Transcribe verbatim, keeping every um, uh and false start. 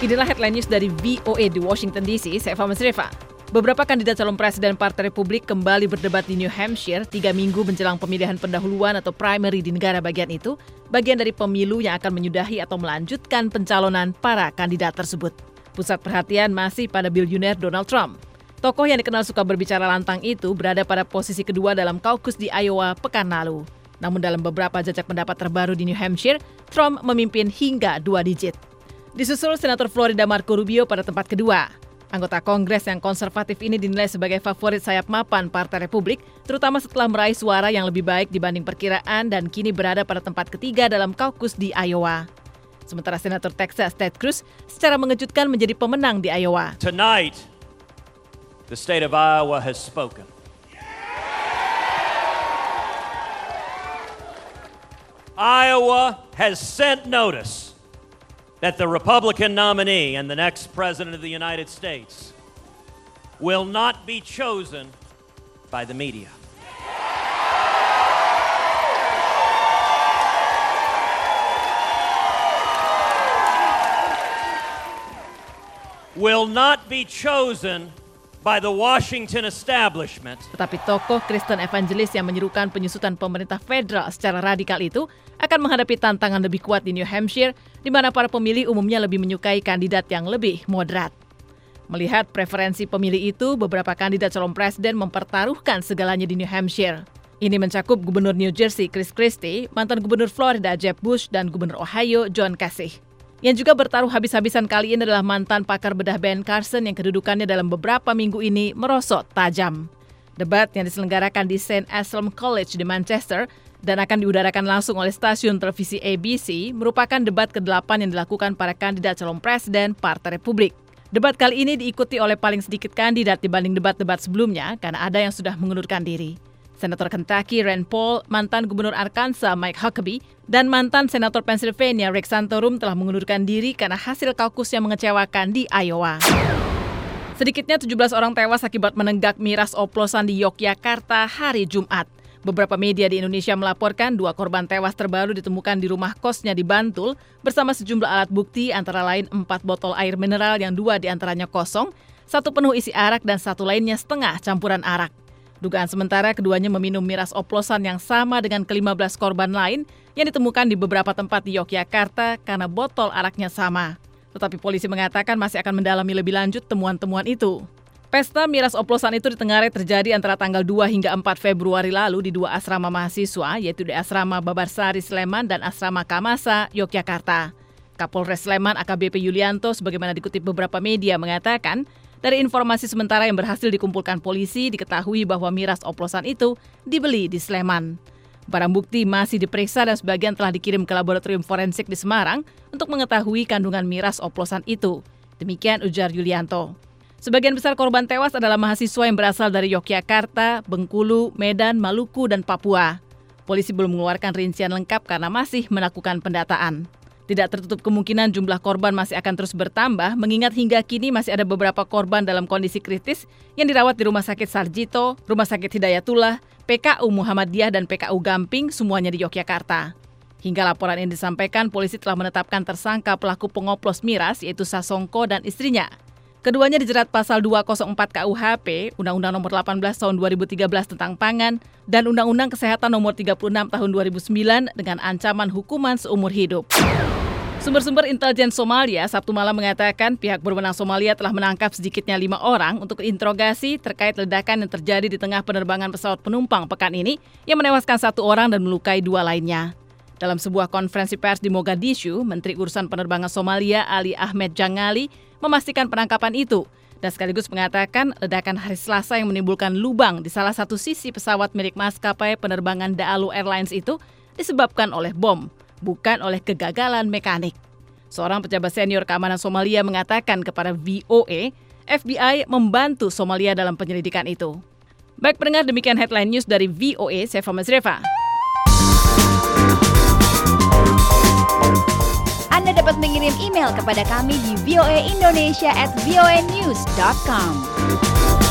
Inilah headline news dari V O A di Washington D C. Saya Fahmi Srifa. Beberapa kandidat calon presiden Partai Republik kembali berdebat di New Hampshire tiga minggu menjelang pemilihan pendahuluan atau primary di negara bagian itu, bagian dari pemilu yang akan menyudahi atau melanjutkan pencalonan para kandidat tersebut. Pusat perhatian masih pada bilioner Donald Trump. Tokoh yang dikenal suka berbicara lantang itu berada pada posisi kedua dalam kaukus di Iowa pekan lalu. Namun dalam beberapa jajak pendapat terbaru di New Hampshire, Trump memimpin hingga dua digit. Disusul Senator Florida Marco Rubio pada tempat kedua. Anggota Kongres yang konservatif ini dinilai sebagai favorit sayap mapan Partai Republik, terutama setelah meraih suara yang lebih baik dibanding perkiraan dan kini berada pada tempat ketiga dalam kaukus di Iowa. Sementara Senator Texas Ted Cruz secara mengejutkan menjadi pemenang di Iowa. Tonight, the state of Iowa has spoken. Iowa has sent notice that the Republican nominee and the next president of the United States will not be chosen by the media. Will not be chosen by the Washington establishment. Tetapi tokoh Kristen evangelis yang menyerukan penyusutan pemerintah federal secara radikal itu akan menghadapi tantangan lebih kuat di New Hampshire, di mana para pemilih umumnya lebih menyukai kandidat yang lebih moderat. Melihat preferensi pemilih itu, beberapa kandidat calon presiden mempertaruhkan segalanya di New Hampshire. Ini mencakup Gubernur New Jersey Chris Christie, mantan Gubernur Florida Jeb Bush, dan Gubernur Ohio John Kasich. Yang juga bertaruh habis-habisan kali ini adalah mantan pakar bedah Ben Carson yang kedudukannya dalam beberapa minggu ini merosot tajam. Debat yang diselenggarakan di Saint Anselm College di Manchester dan akan diudarakan langsung oleh stasiun televisi A B C merupakan debat kedelapan yang dilakukan para kandidat calon presiden Partai Republik. Debat kali ini diikuti oleh paling sedikit kandidat dibanding debat-debat sebelumnya karena ada yang sudah mengundurkan diri. Senator Kentucky Rand Paul, mantan Gubernur Arkansas Mike Huckabee, dan mantan Senator Pennsylvania Rick Santorum telah mengundurkan diri karena hasil kaukus yang mengecewakan di Iowa. Sedikitnya tujuh belas orang tewas akibat menenggak miras oplosan di Yogyakarta hari Jumat. Beberapa media di Indonesia melaporkan dua korban tewas terbaru ditemukan di rumah kosnya di Bantul bersama sejumlah alat bukti antara lain empat botol air mineral yang dua diantaranya kosong, satu penuh isi arak dan satu lainnya setengah campuran arak. Dugaan sementara keduanya meminum miras oplosan yang sama dengan kelima belas korban lain yang ditemukan di beberapa tempat di Yogyakarta karena botol araknya sama. Tetapi polisi mengatakan masih akan mendalami lebih lanjut temuan-temuan itu. Pesta miras oplosan itu ditengarai terjadi antara tanggal dua hingga empat Februari lalu di dua asrama mahasiswa, yaitu di Asrama Babarsari Sleman dan Asrama Kamasa, Yogyakarta. Kapolres Sleman A K B P Yulianto, sebagaimana dikutip beberapa media, mengatakan, dari informasi sementara yang berhasil dikumpulkan polisi, diketahui bahwa miras oplosan itu dibeli di Sleman. Barang bukti masih diperiksa dan sebagian telah dikirim ke laboratorium forensik di Semarang untuk mengetahui kandungan miras oplosan itu. Demikian ujar Yulianto. Sebagian besar korban tewas adalah mahasiswa yang berasal dari Yogyakarta, Bengkulu, Medan, Maluku, dan Papua. Polisi belum mengeluarkan rincian lengkap karena masih melakukan pendataan. Tidak tertutup kemungkinan jumlah korban masih akan terus bertambah, mengingat hingga kini masih ada beberapa korban dalam kondisi kritis yang dirawat di Rumah Sakit Sarjito, Rumah Sakit Hidayatullah, P K U Muhammadiyah, dan P K U Gamping, semuanya di Yogyakarta. Hingga laporan ini disampaikan, polisi telah menetapkan tersangka pelaku pengoplos miras, yaitu Sasongko dan istrinya. Keduanya dijerat pasal dua nol empat K U H P, Undang-Undang Nomor delapan belas Tahun dua ribu tiga belas tentang Pangan, dan Undang-Undang Kesehatan Nomor tiga puluh enam Tahun dua ribu sembilan dengan ancaman hukuman seumur hidup. Sumber-sumber intelijen Somalia Sabtu malam mengatakan pihak berwenang Somalia telah menangkap sedikitnya lima orang untuk interogasi terkait ledakan yang terjadi di tengah penerbangan pesawat penumpang pekan ini yang menewaskan satu orang dan melukai dua lainnya. Dalam sebuah konferensi pers di Mogadishu, Menteri Urusan Penerbangan Somalia Ali Ahmed Jangali memastikan penangkapan itu dan sekaligus mengatakan ledakan hari Selasa yang menimbulkan lubang di salah satu sisi pesawat milik maskapai penerbangan Daalu Airlines itu disebabkan oleh bom, bukan oleh kegagalan mekanik. Seorang pejabat senior keamanan Somalia mengatakan kepada V O A, F B I membantu Somalia dalam penyelidikan itu. Baik pendengar, demikian headline news dari V O A, saya Fahmi Srifa. Anda dapat mengirim email kepada kami di voaindonesia at voanews dot com.